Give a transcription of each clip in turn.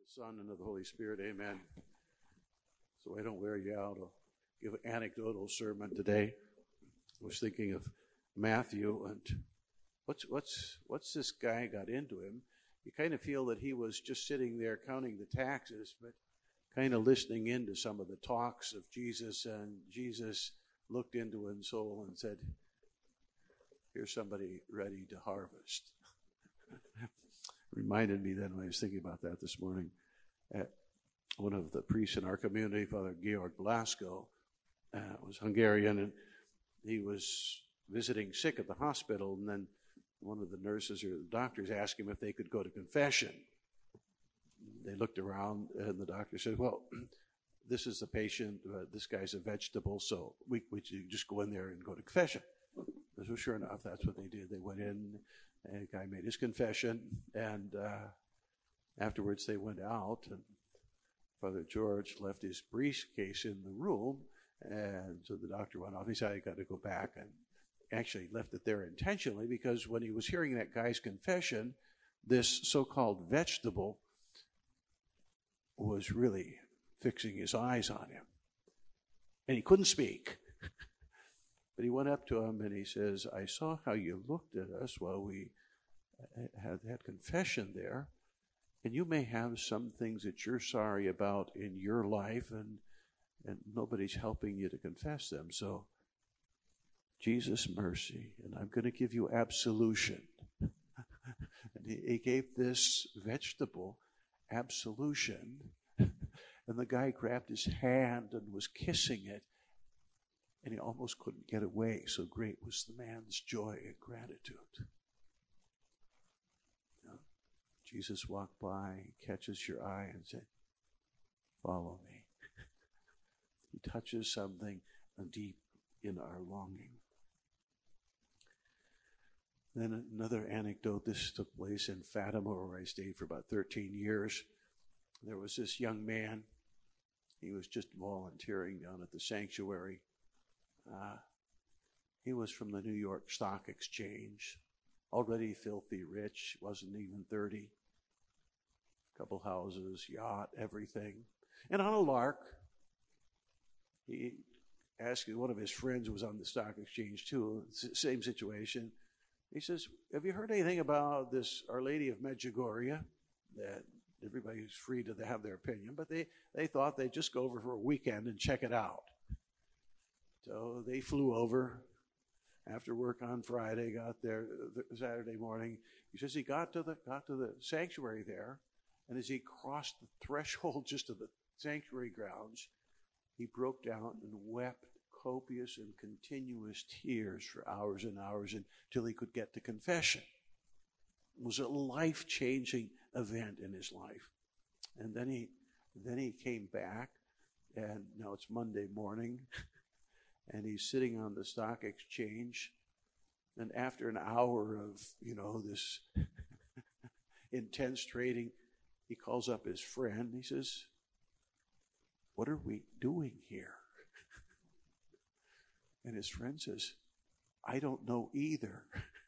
the Son, and of the Holy Spirit. Amen. So I don't wear you out, I'll give an anecdotal sermon today. I was thinking of Matthew, and what's this guy got into him? You kind of feel that he was just sitting there counting the taxes, but kind of listening into some of the talks of Jesus, and Jesus looked into his soul and said, here's somebody ready to harvest. Reminded me then when I was thinking about that this morning. One of the priests in our community, Father Georg Blasko, was Hungarian, and he was visiting sick at the hospital, and then one of the nurses or the doctors asked him if they could go to confession. They looked around, and the doctor said, well, this is the patient, this guy's a vegetable, so we just go in there and go to confession. So sure enough, that's what they did. They went in, and the guy made his confession, and afterwards they went out, and Father George left his briefcase in the room, and so the doctor went off. He said, I got to go back, and actually left it there intentionally, because when he was hearing that guy's confession, this so-called vegetable was really fixing his eyes on him. And he couldn't speak. But he went up to him and he says, I saw how you looked at us while we had confession there. And you may have some things that you're sorry about in your life, and nobody's helping you to confess them. So, Jesus' mercy, and I'm going to give you absolution. And he gave this vegetable absolution. And the guy grabbed his hand and was kissing it. And he almost couldn't get away. So great was the man's joy and gratitude. You know, Jesus walked by, catches your eye, and said, follow me. He touches something deep in our longing. Then another anecdote. This took place in Fatima, where I stayed for about 13 years. There was this young man. He was just volunteering down at the sanctuary. He was from the New York Stock Exchange, already filthy rich, wasn't even 30. Couple houses, yacht, everything. And on a lark, he asked one of his friends who was on the stock exchange too, same situation. He says, have you heard anything about this Our Lady of Medjugorje? That everybody's free to have their opinion, but they thought they'd just go over for a weekend and check it out. So they flew over after work on Friday, got there Saturday morning. He says he got to the sanctuary there, and as he crossed the threshold just to the sanctuary grounds, he broke down and wept copious and continuous tears for hours and hours until he could get to confession. It was a life-changing event in his life. And then he came back, and now it's Monday morning, and he's sitting on the stock exchange, and after an hour of, this intense trading, he calls up his friend. He says, what are we doing here? And his friend says, I don't know either.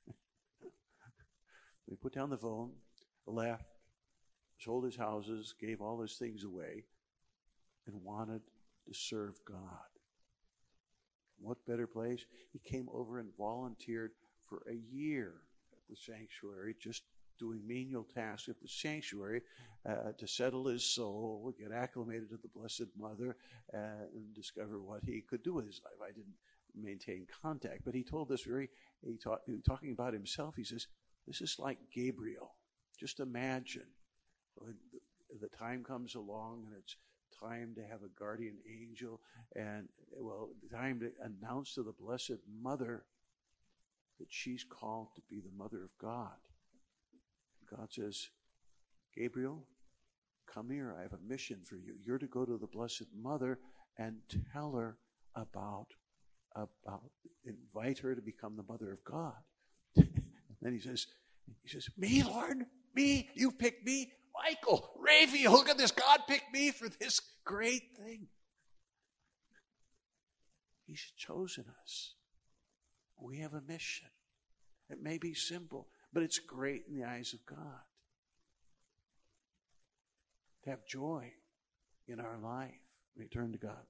He put down the phone, left, sold his houses, gave all his things away, and wanted to serve God. What better place? He came over and volunteered for a year at the sanctuary, just doing menial tasks at the sanctuary to settle his soul, get acclimated to the Blessed Mother, and discover what he could do with his life. I didn't maintain contact, but he told this talking about himself, he says, this is like Gabriel. Just imagine when the time comes along and it's time to have a guardian angel and, time to announce to the Blessed Mother that she's called to be the Mother of God. God says, Gabriel, come here. I have a mission for you. You're to go to the Blessed Mother and tell her about invite her to become the Mother of God. And then he says, me, Lord? Me? You picked me? Michael, Raphael, look at this. God picked me for this great thing. He's chosen us. We have a mission. It may be simple, but it's great in the eyes of God. to have joy in our life. We turn to God.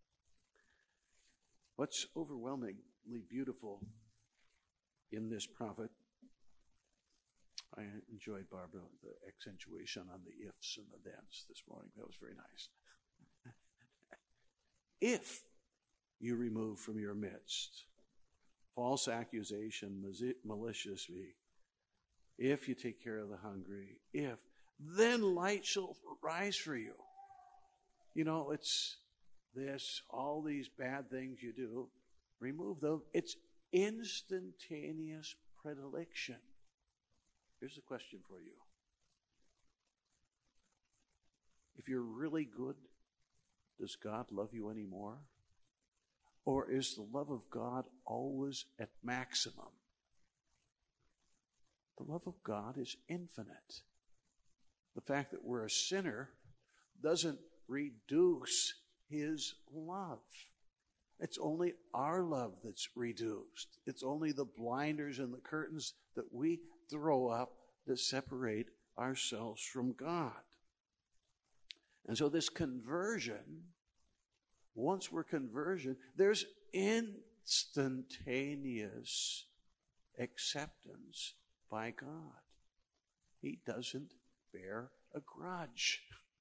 What's overwhelmingly beautiful in this prophet, I enjoyed, Barbara, the accentuation on the ifs and the thens this morning. That was very nice. If you remove from your midst false accusation, maliciously, if you take care of the hungry, then light shall rise for you. You know, it's this, all these bad things you do, remove them. It's instantaneous predilection. Here's a question for you. If you're really good, does God love you anymore? Or is the love of God always at maximum? The love of God is infinite. The fact that we're a sinner doesn't reduce His love. It's only our love that's reduced. It's only the blinders and the curtains that we throw up that separate ourselves from God. And so this conversion, once we're conversion, there's instantaneous acceptance by God. He doesn't bear a grudge.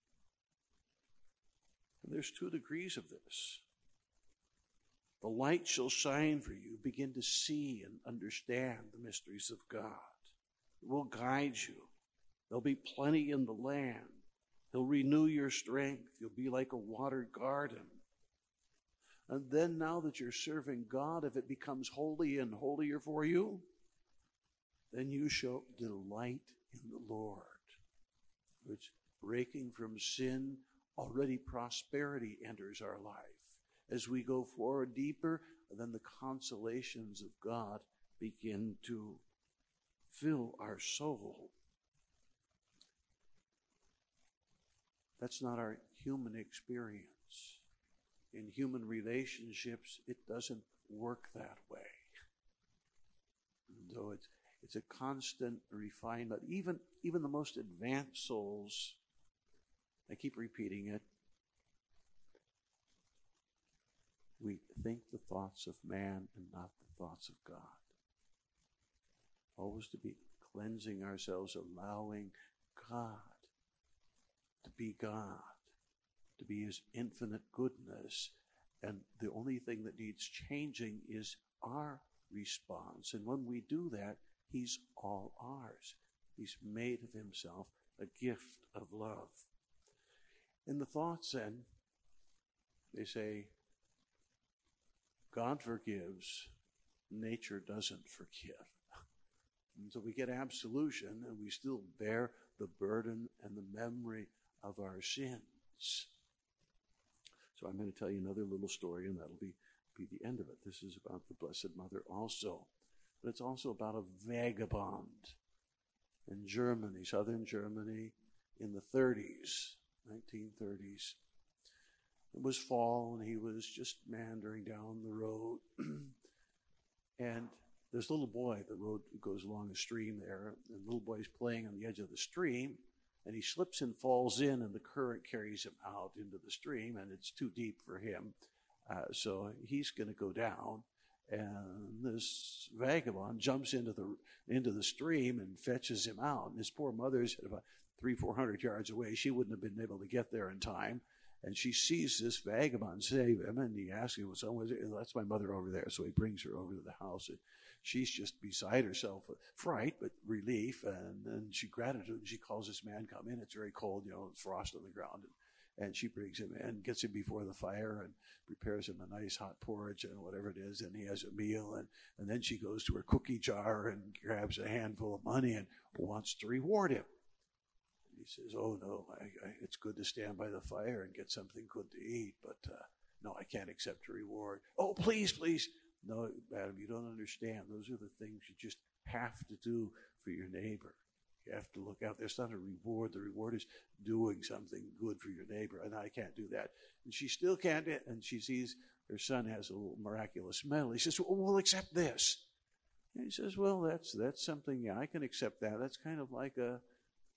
And there's 2 degrees of this. The light shall shine for you. Begin to see and understand the mysteries of God. It will guide you. There'll be plenty in the land. He'll renew your strength. You'll be like a watered garden. And then now that you're serving God, if it becomes holy and holier for you, then you shall delight in the Lord. Which, breaking from sin, already prosperity enters our life. As we go forward deeper, then the consolations of God begin to fill our soul. That's not our human experience. In human relationships, it doesn't work that way. And so it's a constant refinement. Even the most advanced souls, I keep repeating it, we think the thoughts of man and not the thoughts of God. Always to be cleansing ourselves, allowing God to be God, to be His infinite goodness. And the only thing that needs changing is our response. And when we do that, He's all ours. He's made of Himself a gift of love. In the thoughts then, they say, God forgives, nature doesn't forgive. And so we get absolution and we still bear the burden and the memory of our sins. So I'm going to tell you another little story, and that'll be the end of it. This is about the Blessed Mother also. But it's also about a vagabond in Germany, southern Germany, in the 1930s. It was fall, and he was just meandering down the road. And this little boy, the road goes along a stream there, and the little boy's playing on the edge of the stream, and he slips and falls in, and the current carries him out into the stream, and it's too deep for him. So he's going to go down, and this vagabond jumps into the stream and fetches him out. And his poor mother's about 300-400 yards away. She wouldn't have been able to get there in time. And she sees this vagabond save him, and he asks him, that's my mother over there. So he brings her over to the house, and she's just beside herself with fright, but relief, and then gratitude. And she calls this man, come in. It's very cold, it's frost on the ground. And she brings him in, gets him before the fire, and prepares him a nice hot porridge and whatever it is, and he has a meal. And then she goes to her cookie jar and grabs a handful of money and wants to reward him. He says, oh, no, it's good to stand by the fire and get something good to eat, but no, I can't accept a reward. Oh, please, please. No, madam, you don't understand. Those are the things you just have to do for your neighbor. You have to look out. There's not a reward. The reward is doing something good for your neighbor, and I can't do that. And she still can't, and she sees her son has a little miraculous medal. He says, well, we'll accept this. And he says, well, that's something, yeah, I can accept that. That's kind of like a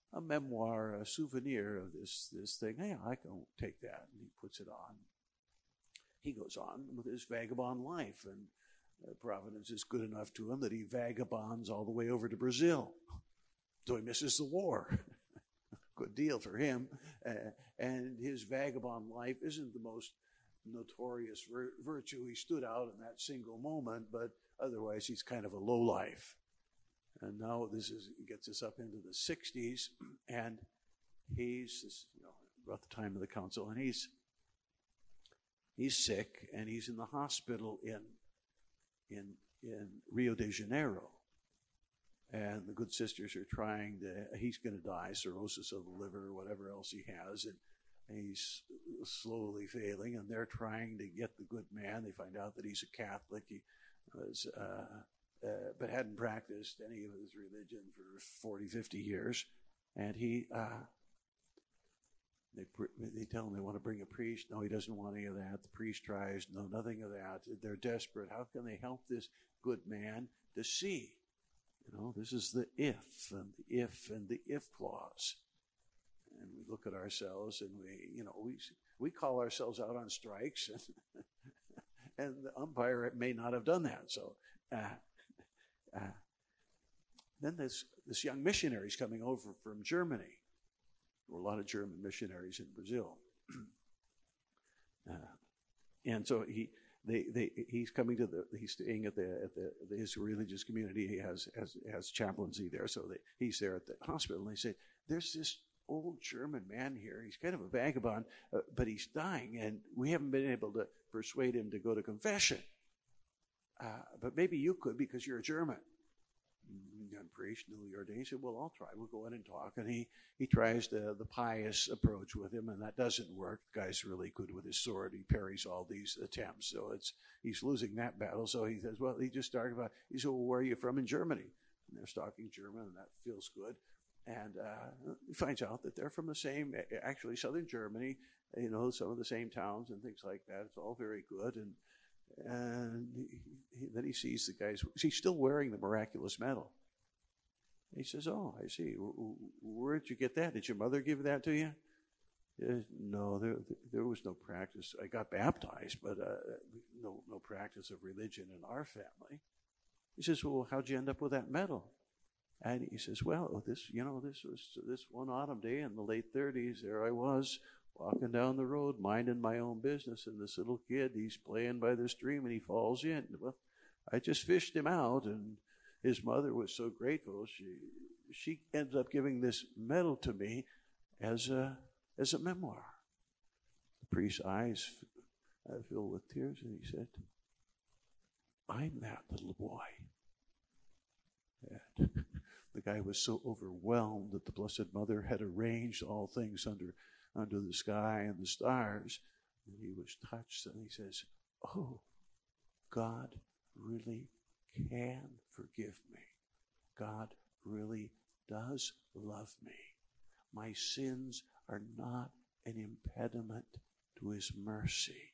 a memoir, a souvenir of this thing. Hey, I can take that. And he puts it on. He goes on with his vagabond life, and Providence is good enough to him that he vagabonds all the way over to Brazil. So he misses the war. Good deal for him. And his vagabond life isn't the most notorious virtue. He stood out in that single moment, but otherwise he's kind of a lowlife. And now gets us up into the 60s, and he's about the time of the council, and he's sick, and he's in the hospital in Rio de Janeiro. And the good sisters are he's going to die, cirrhosis of the liver, whatever else he has, and he's slowly failing, and they're trying to get the good man. They find out that he's a Catholic. He was, but hadn't practiced any of his religion for 40, 50 years. And they tell him they want to bring a priest. No, he doesn't want any of that. The priest tries. No, nothing of that. They're desperate. How can they help this good man to see? This is the if and the if clause. And we look at ourselves and we call ourselves out on strikes, and the umpire may not have done that. So then this young missionary is coming over from Germany. There were a lot of German missionaries in Brazil, and so he's coming he's staying at his religious community. He has chaplaincy there, so he's there at the hospital. And they say, "There's this old German man here. He's kind of a vagabond, but he's dying, and we haven't been able to persuade him to go to confession. But maybe you could, because you're a German." Young priest, newly ordained, he said, "Well, I'll try. We'll go in and talk." And he tries the pious approach with him, and that doesn't work. The guy's really good with his sword. He parries all these attempts, so he's losing that battle. So he says, "Well," he just started about. He said, "Well, where are you from in Germany?" And they're talking German, and that feels good. And he finds out that they're from the same, actually southern Germany. Some of the same towns and things like that. It's all very good. And then he sees the guy's. He's still wearing the miraculous medal. He says, "Oh, I see. Where did you get that? Did your mother give that to you?" "No, there was no practice. I got baptized, but no practice of religion in our family." He says, "Well, how'd you end up with that medal?" And he says, "Well, this was this one autumn day in the late 30s. There I was, walking down the road, minding my own business, and this little kid, he's playing by the stream, and he falls in. Well, I just fished him out, and his mother was so grateful. She ends up giving this medal to me as a memoir." The priest's eyes filled with tears, and he said, "I'm that little boy." And the guy was so overwhelmed that the Blessed Mother had arranged all things under the sky and the stars. And he was touched, and he says, "Oh, God really can forgive me. God really does love me. My sins are not an impediment to his mercy."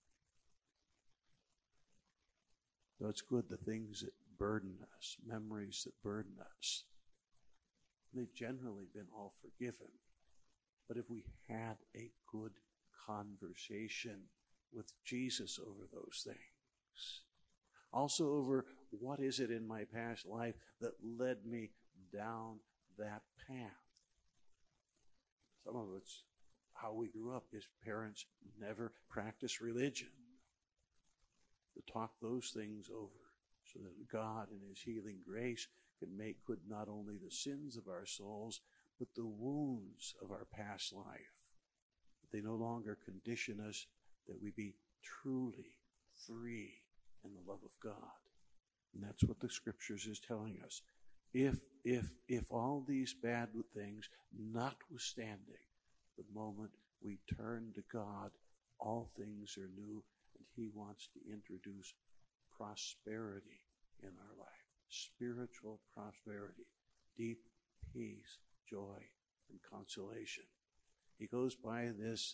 So it's good, the things that burden us, memories that burden us, they've generally been all forgiven. But if we had a good conversation with Jesus over those things, also over what is it in my past life that led me down that path. Some of it's how we grew up. His parents never practiced religion. To talk those things over so that God in his healing grace can make good not only the sins of our souls, but the wounds of our past life. That they no longer condition us, that we be truly free in the love of God. And that's what the scriptures is telling us. If all these bad things notwithstanding, the moment we turn to God, all things are new, and he wants to introduce prosperity in our life. Spiritual prosperity, deep peace, joy, and consolation. He goes by this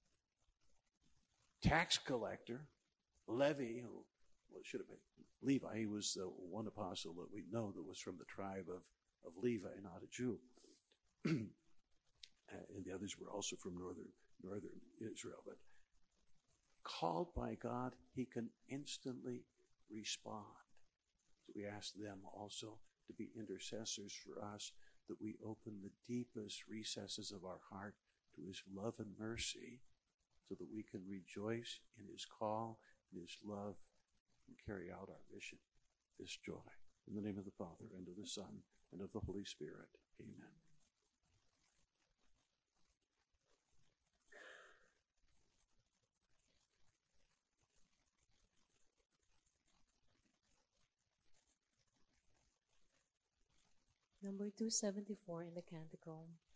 tax collector, Levi, should have been Levi. He was the one apostle that we know that was from the tribe of Levi, not a Jew. and the others were also from northern Israel. But called by God, he can instantly respond. So we ask them also to be intercessors for us, that we open the deepest recesses of our heart to his love and mercy, so that we can rejoice in his call, in his love, and carry out our mission, this joy. In the name of the Father, and of the Son, and of the Holy Spirit. Amen. Number 274 in the Canticle.